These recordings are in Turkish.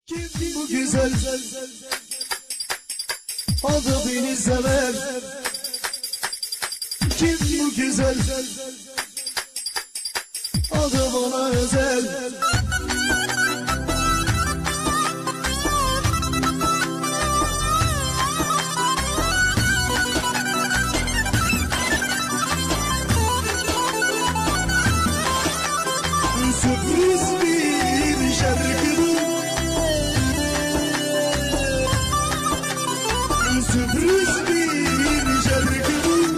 Kim bu güzel, o da beni sever. Kim bu güzel, o da bana özel. Sürpriz bir şarkı bu, sürpriz bir şarkı bu.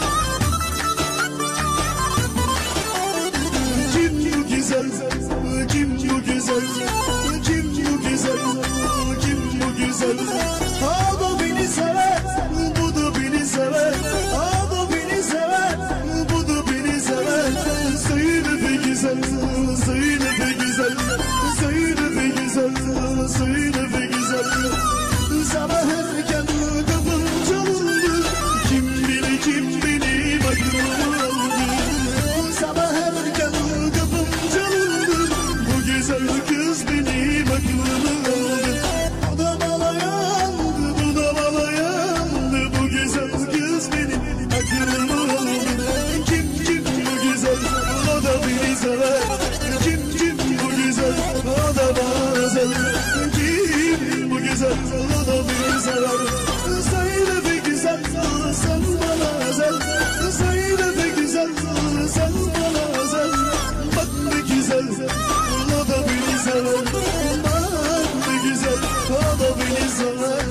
Kim bu güzel, kim bu güzel, kim bu güzel, kim bu güzel. O da beni sever, bu da beni sever. O da beni sever, bu da beni sever. Söyle be güzel, söyle be güzel, söyle be güzel, söyle be güzel. Sabah erken kapım çalındı, kim bilir kim benim aklımı aldı. Sabah erken kapım çalındı, bu güzel kız benim aklımı aldı. O da bana yandı, bu da bana yandı, bu güzel kız benim aklımı aldı. Kim bu güzel, o da beni sever. Kim bu güzel, o da bana özel. Kim bu güzel, o da beni sever. Söyle be güzel, sen bana özel. Söyle be güzel, sen bana özel. Bak be güzel, o da beni sever. Bak be güzel, o da beni sever.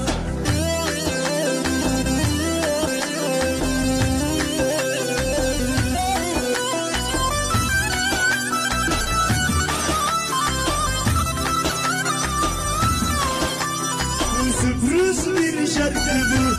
Sürpriz bir şarkı bu.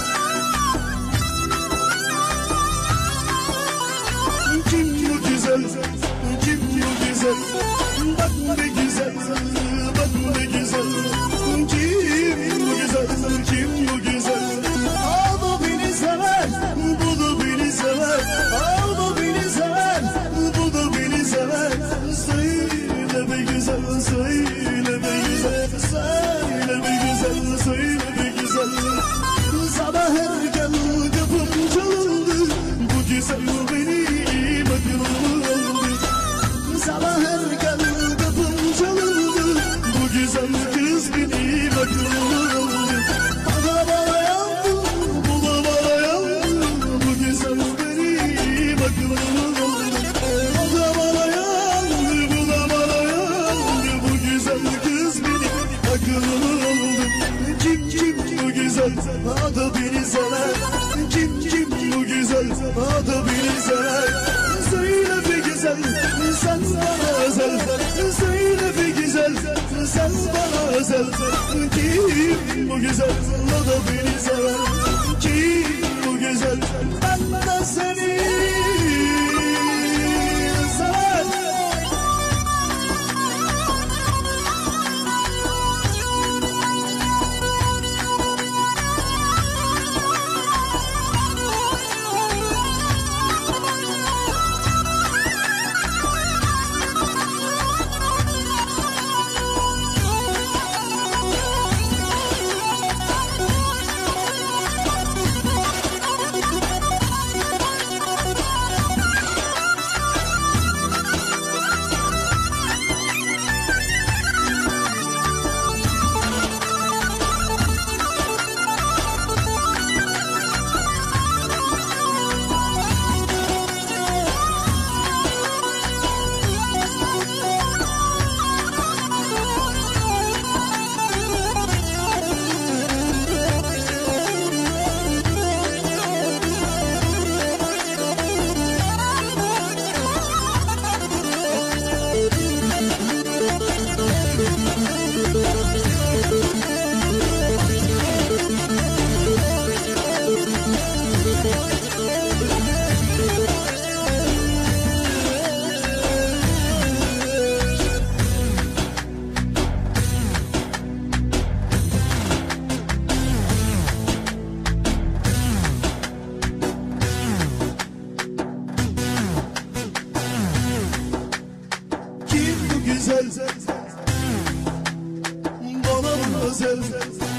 Kim bu güzel, kim bu güzel. Bak be güzel, bak be güzel. Kim bu güzel, kim bu güzel. O da beni sever, bu da beni sever. O da beni sever, bu da beni sever. Söyle be güzel, söyle be güzel. Söyle be güzel, söyle be güzel. Sabah erken kapım çalındı, bu güzel benim aklımı aldı. Sabah erken kapım çalındı, bu güzel kız benim aklımı aldı. O da bana yandı, bu da bana yandı, bu güzel benim aklımı aldı. O da bana yandı, bu da bana yandı, bu güzel kız benim aklımı aldı. Kim bu güzel, o da beni sever. Kim bu güzel, o da beni sever. Söyle be güzel, sen bana özel. Söyle be güzel, sen bana özel. Kim bu güzel, o da beni sever. Kim bu güzel, ben de seni sever. mademoiselle.